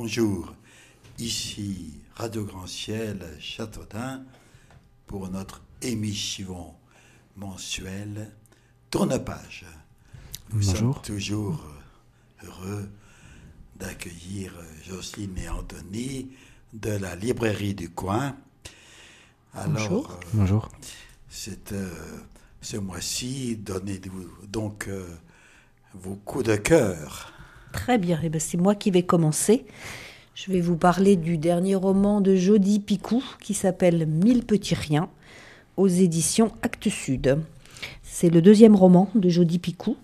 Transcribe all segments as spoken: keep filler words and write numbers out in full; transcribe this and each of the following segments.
Bonjour, ici Radio Grand Ciel Châteaudun pour notre émission mensuelle Tourne-Page. Nous Bonjour. sommes toujours heureux d'accueillir Jocelyne et Anthony de la librairie du coin. Alors, Bonjour. Euh, Bonjour. C'est, euh, ce mois-ci, donnez-vous donc euh, vos coups de cœur. Très bien, et bien c'est moi qui vais commencer. Je vais vous parler du dernier roman de Jodi Picoult qui s'appelle Mille petits riens aux éditions Actes Sud. C'est le deuxième roman de Jodi Picoult.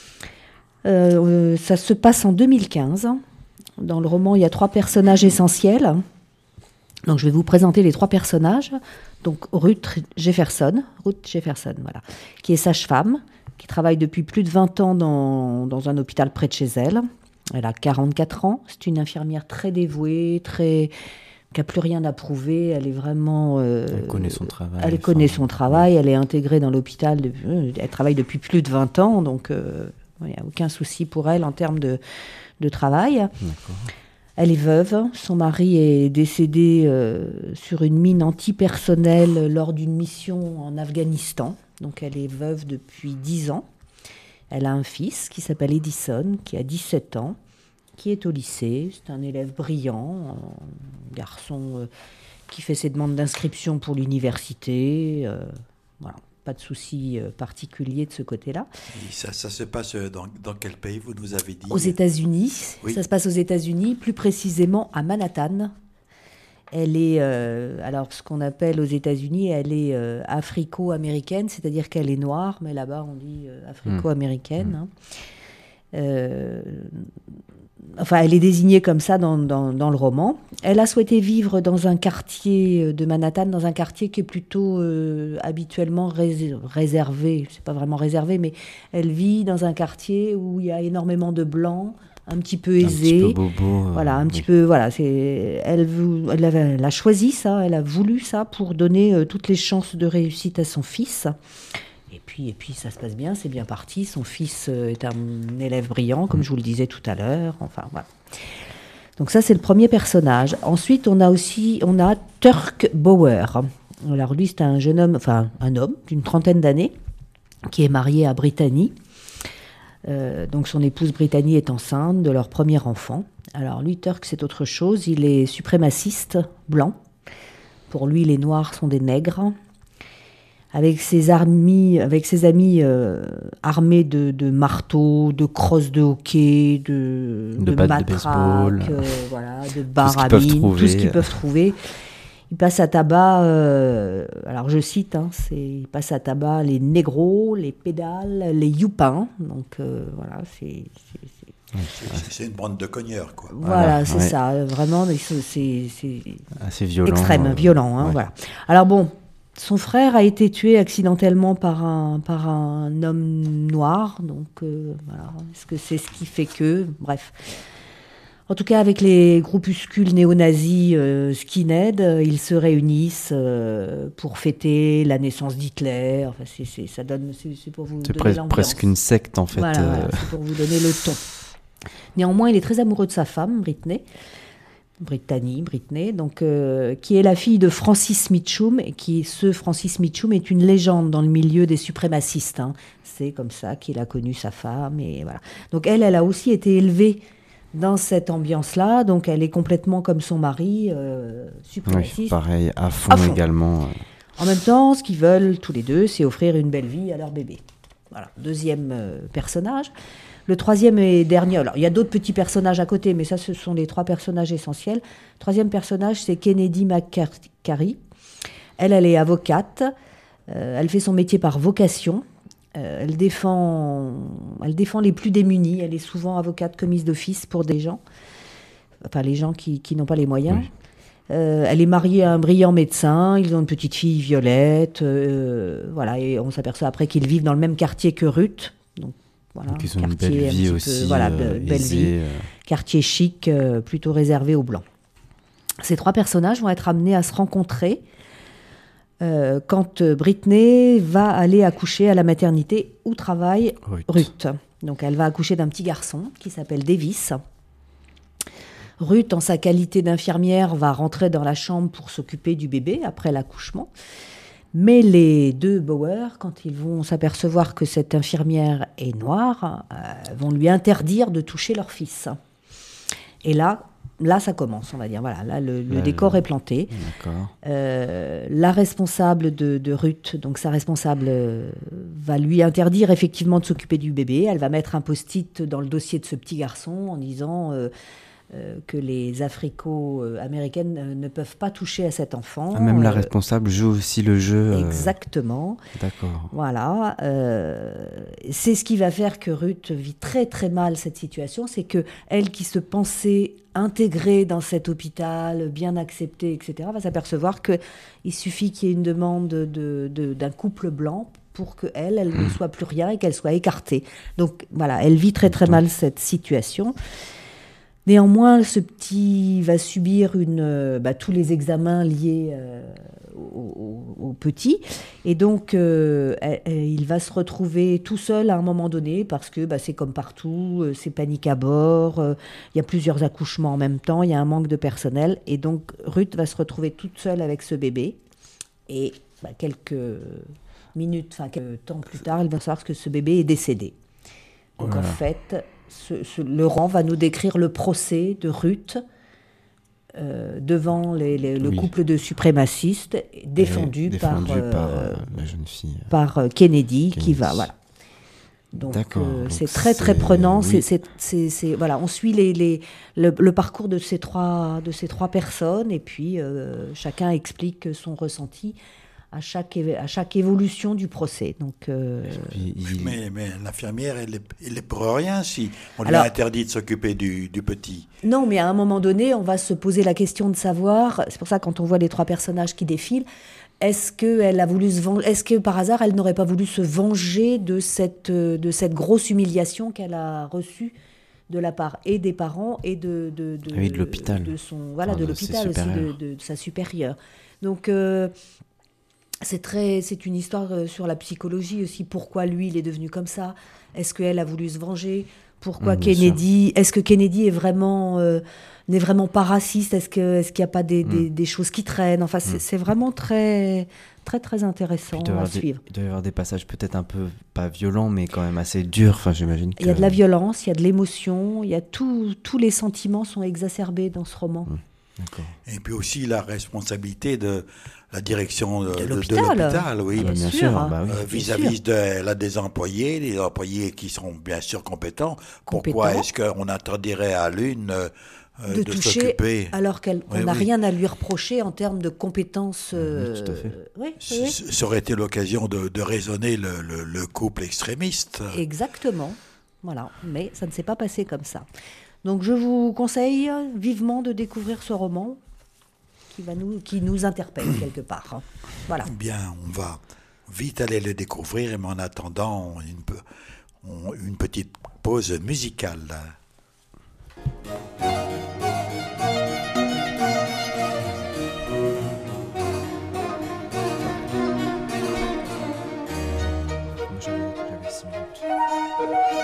Euh, ça se passe en deux mille quinze. Dans le roman, il y a trois personnages essentiels. Donc je vais vous présenter les trois personnages. Donc Ruth Jefferson, Ruth Jefferson, voilà, qui est sage-femme, qui travaille depuis plus de vingt ans dans, dans un hôpital près de chez elle. Elle a quarante-quatre ans. C'est une infirmière très dévouée, très, qui n'a plus rien à prouver. Elle est vraiment... Euh, elle connaît son travail. Elle connaît son travail. Elle est intégrée dans l'hôpital. De, elle travaille depuis plus de vingt ans. Donc, euh, il n'y a aucun souci pour elle en termes de, de travail. D'accord. Elle est veuve. Son mari est décédé euh, sur une mine antipersonnelle lors d'une mission en Afghanistan. Donc, elle est veuve depuis dix ans. Elle a un fils qui s'appelle Edison, qui a dix-sept ans, qui est au lycée. C'est un élève brillant, un garçon euh, qui fait ses demandes d'inscription pour l'université. Euh, voilà, pas de souci euh, particulier de ce côté-là. Et ça, ça se passe dans, dans quel pays, vous nous avez dit ? Aux États-Unis. Oui. Ça se passe aux États-Unis, plus précisément à Manhattan. Elle est, euh, alors ce qu'on appelle aux États-Unis, elle est euh, africo-américaine, c'est-à-dire qu'elle est noire, mais là-bas on dit euh, africo-américaine. Mmh. Hein. Euh, enfin, elle est désignée comme ça dans, dans, dans le roman. Elle a souhaité vivre dans un quartier de Manhattan, dans un quartier qui est plutôt euh, habituellement rés- réservé, c'est pas vraiment réservé, mais elle vit dans un quartier où il y a énormément de blancs, un petit peu aisé, un petit peu bobo, euh, voilà, un oui. petit peu, voilà, c'est, elle, elle, avait, elle a choisi ça, elle a voulu ça pour donner euh, toutes les chances de réussite à son fils. Et puis, et puis ça se passe bien, c'est bien parti. Son fils euh, est un élève brillant, comme je vous le disais tout à l'heure. Enfin, voilà. Donc ça, c'est le premier personnage. Ensuite, on a aussi, on a Turk Bauer. Alors lui, c'est un jeune homme, enfin un homme d'une trentaine d'années, qui est marié à Brittany. Euh, donc son épouse Brittany est enceinte de leur premier enfant. Alors lui, Turk, c'est autre chose. Il est suprémaciste blanc. Pour lui, les Noirs sont des nègres. Avec ses amis, avec ses amis euh, armés de, de marteaux, de crosses de hockey, de, de, de matraques, euh, voilà, de barres à mine, tout ce qu'ils peuvent trouver. Il passe à tabac, euh, alors je cite, hein, c'est, il passe à tabac les négros, les pédales, les youpins. Donc euh, voilà, c'est, c'est, c'est... C'est, c'est une bande de cogneurs, quoi. Voilà, Voilà, c'est ouais. ça. Vraiment, c'est, c'est, c'est assez violent, extrême, euh, violent. Hein, ouais. voilà. Alors bon, son frère a été tué accidentellement par un, par un homme noir. Donc euh, voilà, est-ce que c'est ce qui fait que... Bref. En tout cas, avec les groupuscules néo-nazis euh, skinhead, euh, ils se réunissent euh, pour fêter la naissance d'Hitler. Enfin, c'est, c'est, ça donne, c'est, c'est pour vous c'est donner pre- l'ambiance. presque une secte, en fait. Voilà, euh... voilà, c'est pour vous donner le ton. Néanmoins, il est très amoureux de sa femme, Brittany, Brittany, Brittany, donc, euh, qui est la fille de Francis Mitchum, et qui, ce Francis Mitchum est une légende dans le milieu des suprémacistes. Hein. C'est comme ça qu'il a connu sa femme. Et voilà. Donc elle, elle a aussi été élevée dans cette ambiance-là, donc elle est complètement comme son mari, euh, suprémaciste. Oui, pareil, à fond, à fond également. En même temps, ce qu'ils veulent tous les deux, c'est offrir une belle vie à leur bébé. Voilà, deuxième euh, personnage. Le troisième et dernier, alors il y a d'autres petits personnages à côté, mais ça, ce sont les trois personnages essentiels. Le troisième personnage, c'est Kennedy McCarthy. Elle, elle est avocate. Euh, elle fait son métier par vocation. Euh, elle défend, elle défend les plus démunis. Elle est souvent avocate commise d'office pour des gens, enfin les gens qui, qui n'ont pas les moyens. Oui. Euh, elle est mariée à un brillant médecin. Ils ont une petite fille, Violette. Euh, voilà, et on s'aperçoit après qu'ils vivent dans le même quartier que Ruth. Donc voilà, donc ils ont quartier une belle vie peu, aussi. Voilà, euh, belle aisée, vie. Euh... Quartier chic, euh, plutôt réservé aux blancs. Ces trois personnages vont être amenés à se rencontrer. Euh, quand Brittany va aller accoucher à la maternité où travaille Ruth. Ruth. Donc elle va accoucher d'un petit garçon qui s'appelle Davis. Ruth, en sa qualité d'infirmière, va rentrer dans la chambre pour s'occuper du bébé après l'accouchement. Mais les deux Bauer, quand ils vont s'apercevoir que cette infirmière est noire, euh, vont lui interdire de toucher leur fils. Et là, là ça commence, on va dire. Voilà, là, le, le Ouais, décor je- est planté. D'accord. Euh, la responsable de, de Ruth, donc sa responsable, euh, va lui interdire effectivement de s'occuper du bébé. Elle va mettre un post-it dans le dossier de ce petit garçon en disant euh, euh, que les Africo-américaines euh, ne peuvent pas toucher à cet enfant. Ah, même la Euh, responsable joue aussi le jeu. euh, Exactement. D'accord. Voilà. euh, c'est ce qui va faire que Ruth vit très très mal cette situation. C'est que elle qui se pensait intégrée dans cet hôpital, bien acceptée, et cetera, va s'apercevoir qu'il suffit qu'il y ait une demande de, de- d'un couple blanc pour qu'elle, elle ne soit plus rien et qu'elle soit écartée. Donc voilà, elle vit très très mal cette situation. Néanmoins, ce petit va subir une, euh, bah, tous les examens liés euh, au, au- au petit. Et donc, euh, elle- elle- il va se retrouver tout seul à un moment donné parce que bah, c'est comme partout, euh, c'est panique à bord, euh, il y a plusieurs accouchements en même temps, il y a un manque de personnel. Et donc, Ruth va se retrouver toute seule avec ce bébé. Et bah, quelques minutes, enfin quelques temps plus tard, elle va savoir que ce bébé est décédé. Donc, Oh là en là. fait, ce, ce- le roman va nous décrire le procès de Ruth euh, devant les- les- le Oui. couple de suprémacistes, défendu, Et défendu par, euh, par euh, la jeune fille. par euh, Kennedy, qui Kennedy. va, voilà. Donc, D'accord, euh, donc c'est très très c'est- prenant. oui. C'est, c'est, c'est, c'est- voilà, on suit les, les, le, le parcours de ces trois de ces trois personnes et puis euh, chacun explique son ressenti à chaque éve- à chaque évolution du procès. Donc euh, Puis il- Mais, mais l'infirmière, elle est, elle est pour rien si on lui Alors- a interdit de s'occuper du, du petit. non, mais à un moment donné, on va se poser la question de savoir. C'est pour ça quand on voit les trois personnages qui défilent. Est-ce qu'elle a voulu se venger, est-ce que par hasard elle n'aurait pas voulu se venger de cette, euh, de cette grosse humiliation qu'elle a reçue de la part et des parents et de, de, de, Ah oui, de l'hôpital. de son, voilà, Enfin, de de ses l'hôpital aussi, de, supérieurs. de- de sa supérieure. Donc euh, c'est très, c'est une histoire euh, sur la psychologie aussi. Pourquoi lui il est devenu comme ça? Est-ce qu'elle a voulu se venger? Pourquoi Mm, bien Kennedy? Est-ce que Kennedy est vraiment euh, n'est vraiment pas raciste? Est-ce que est-ce qu'il n'y a pas des, Mm. des, des choses qui traînent? Enfin, c'est, c'est vraiment très très très intéressant il doit y à avoir des- suivre. il doit y avoir des passages peut-être un peu, pas violents, mais quand même assez durs. Enfin, j'imagine que... Il y a de la violence, il y a de l'émotion, il y a tout, tous les sentiments sont exacerbés dans ce roman. D'accord. Et puis aussi la responsabilité de la direction de, De de- de l'hôpital. l'hôpital, oui. Ah bah, Bien bien sûr, sûr, hein. bah oui. Euh, Bien vis-à-vis sûr. de elle a des employés, des employés qui sont bien sûr compétents. Pourquoi Compétents. est-ce qu'on interdirait à l'une euh, euh, De de, toucher s'occuper alors qu'elle Oui, n'a oui. rien à lui reprocher en termes de compétences. euh, tout à fait. oui, C- oui. c- Ça aurait été l'occasion de, de raisonner le, le- le couple extrémiste. Exactement. Voilà. Mais ça ne s'est pas passé comme ça. Donc je vous conseille vivement de découvrir ce roman qui, va nous, qui nous interpelle quelque part. hein. Voilà. Bien, on va vite aller le découvrir, mais en attendant, une, pe- on- une petite pause musicale. Moi, j'avais j'avais six minutes.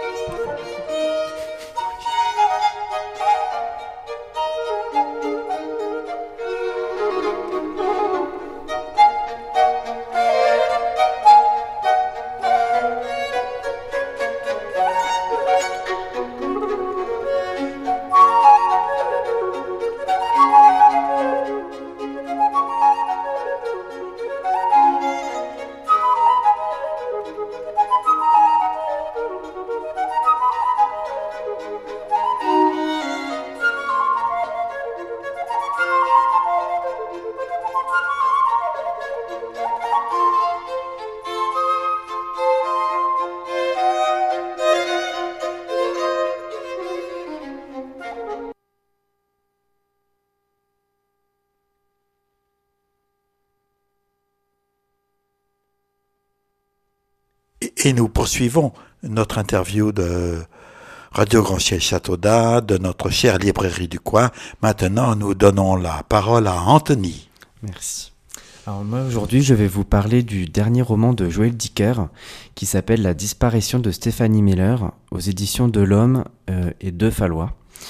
Et, et nous poursuivons notre interview de Radio Grand Ciel Châteaudun, de notre chère librairie du coin. Maintenant, nous donnons la parole à Anthony. Merci. Alors moi aujourd'hui je vais vous parler du dernier roman de Joël Dicker qui s'appelle La disparition de Stéphanie Miller aux éditions de l'Homme euh, et de Fallois.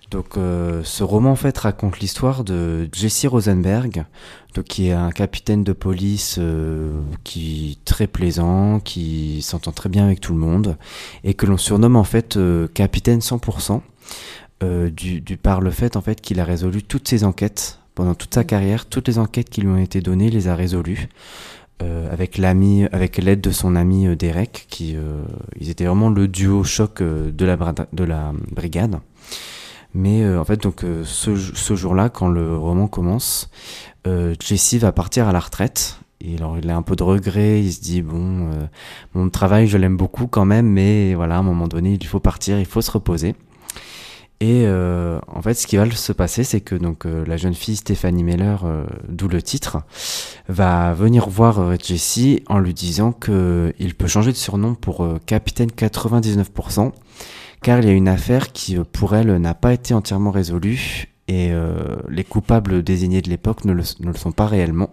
Donc euh, ce roman en fait raconte l'histoire de Jesse Rosenberg, donc, qui est un capitaine de police euh, qui est très plaisant, qui s'entend très bien avec tout le monde et que l'on surnomme en fait euh, capitaine cent pour cent euh, du, du par le fait en fait qu'il a résolu toutes ses enquêtes pendant toute sa carrière, toutes les enquêtes qui lui ont été données, il les a résolues. Euh, avec l'ami, avec l'aide de son ami euh, Derek, qui euh, ils étaient vraiment le duo choc euh, de la brada- de la brigade. Mais euh, en fait, donc euh, ce, ce jour-là, quand le roman commence, euh, Jesse va partir à la retraite. Et alors, il a un peu de regret. Il se dit bon, euh, mon travail, je l'aime beaucoup quand même, mais voilà, à un moment donné, il faut partir, il faut se reposer. Et euh, en fait, ce qui va se passer, c'est que donc euh, la jeune fille Stéphanie Meller, euh, d'où le titre, va venir voir euh, Jesse en lui disant que il peut changer de surnom pour euh, Capitaine quatre-vingt-dix-neuf pour cent, car il y a une affaire qui, euh, pour elle, n'a pas été entièrement résolue et euh, les coupables désignés de l'époque ne le, ne le sont pas réellement.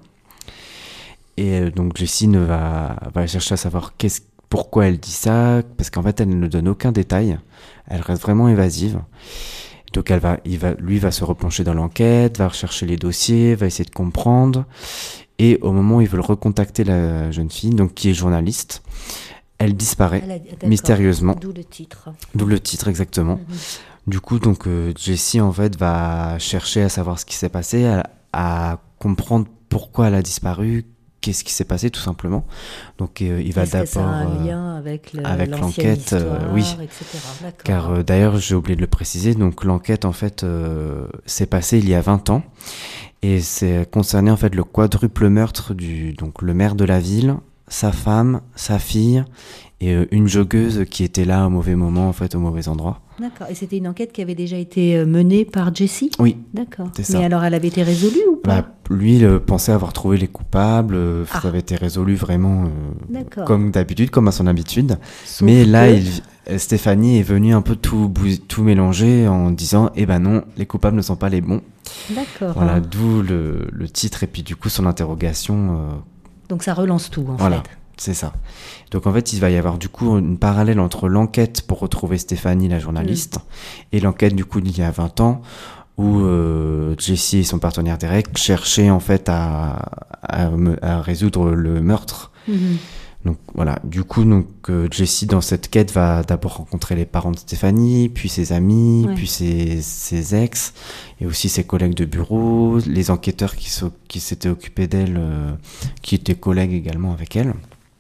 Et euh, donc Jessie ne va, va chercher à savoir qu'est-ce, pourquoi elle dit ça, parce qu'en fait elle ne donne aucun détail, elle reste vraiment évasive. Donc elle va, il va, lui va se replonger dans l'enquête, va rechercher les dossiers, va essayer de comprendre. Et au moment où ils veulent recontacter la jeune fille, donc qui est journaliste, elle disparaît elle a, mystérieusement. D'où le titre. D'où le titre exactement. Mm-hmm. Du coup, donc euh, Jessie en fait va chercher à savoir ce qui s'est passé, à, à comprendre pourquoi elle a disparu, qu'est-ce qui s'est passé tout simplement. Donc euh, il va Est-ce d'abord que ça a un lien avec, le, avec l'enquête, histoire, euh, oui. et cetera. Car euh, d'ailleurs j'ai oublié de le préciser. Donc l'enquête en fait euh, s'est passée il y a vingt ans et c'est concerné en fait le quadruple meurtre du donc le maire de la ville, sa femme, sa fille et euh, une joggeuse qui était là au mauvais moment en fait au mauvais endroit. D'accord. Et c'était une enquête qui avait déjà été menée par Jessie ? Oui. D'accord. C'est ça. Mais alors, elle avait été résolue ou pas ? Bah, lui, il pensait avoir trouvé les coupables. Euh, ah. Ça avait été résolu vraiment euh, comme d'habitude, comme à son habitude. Sauf Mais là, que... il, Stéphanie est venue un peu tout, tout mélanger en disant « Eh ben non, les coupables ne sont pas les bons. » D'accord. Voilà, d'où le, le titre et puis du coup son interrogation. Euh... Donc ça relance tout en voilà. fait. C'est ça. Donc en fait, il va y avoir du coup une parallèle entre l'enquête pour retrouver Stéphanie, la journaliste, mmh. et l'enquête du coup d'il y a vingt ans, où euh, Jessie et son partenaire Derek cherchaient en fait à, à, à résoudre le meurtre. Mmh. Donc voilà, du coup, donc, euh, Jessie dans cette quête va d'abord rencontrer les parents de Stéphanie, puis ses amis, ouais. puis ses, ses ex, et aussi ses collègues de bureau, les enquêteurs qui, so, qui s'étaient occupés d'elle, euh, qui étaient collègues également avec elle.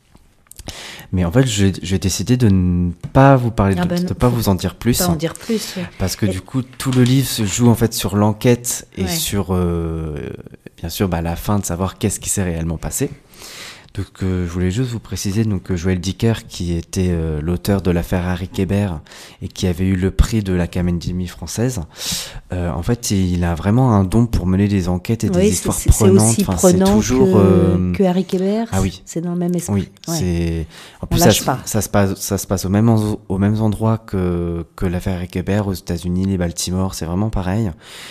Mais en fait, j'ai, j'ai décidé de ne pas vous parler, ah de ne ben pas vous en dire plus. Pas en dire plus, oui. Parce que et... du coup, tout le livre se joue en fait sur l'enquête et ouais. sur, euh, bien sûr, bah, la fin de savoir qu'est-ce qui s'est réellement passé. Donc, euh, je voulais juste vous préciser donc que Joël Dicker, qui était euh, l'auteur de l'affaire Harry Kéber et qui avait eu le prix de l'Académie française, euh, en fait, il a vraiment un don pour mener des enquêtes et oui, des histoires c'est, prenantes. C'est aussi enfin, prenant c'est toujours, que, euh... que Harry Kéber. Ah oui. C'est dans le même esprit. Oui. Ouais. C'est. En plus, on lâche ça, pas. ça se passe, ça se passe au même en... au même endroit que que l'affaire Harry Kéber aux États-Unis, les Baltimore. C'est vraiment pareil.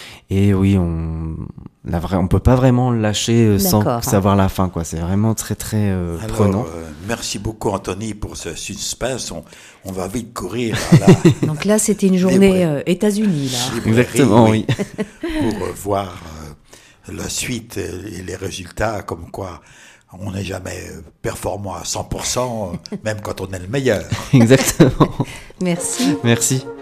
Et oui, on la vra... on peut pas vraiment lâcher sans D'accord. savoir la fin, quoi. C'est vraiment très très euh, Alors, prenant. Euh, merci beaucoup Anthony pour ce suspense. On, on va vite courir. À la... Donc là, c'était une journée euh, États-Unis, là. Librairie, exactement, oui. oui. Pour euh, voir euh, la suite et les résultats, comme quoi on n'est jamais performant à cent pour cent, même quand on est le meilleur. Exactement. Merci. Merci.